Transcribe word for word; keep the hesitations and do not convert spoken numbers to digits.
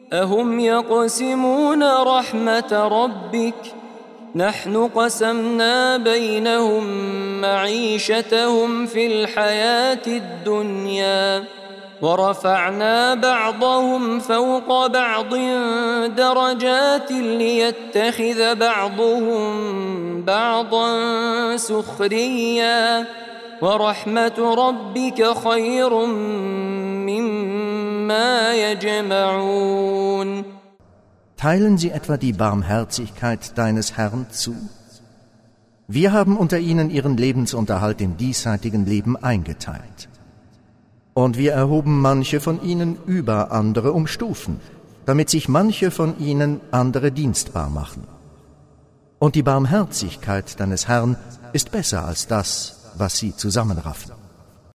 أهم يقسمون رحمة ربك نحن قسمنا بينهم معيشتهم في الحياة الدنيا ورفعنا بعضهم فوق بعض درجات ليتخذ بعضهم بعضا سخريا ورحمة ربك خير مما يجمعون. Teilen sie etwa die Barmherzigkeit deines Herrn zu? Wir haben unter ihnen ihren Lebensunterhalt im diesseitigen Leben eingeteilt. Und wir erhoben manche von ihnen über andere um Stufen, damit sich manche von ihnen andere dienstbar machen. Und die Barmherzigkeit deines Herrn ist besser als das, was sie zusammenraffen.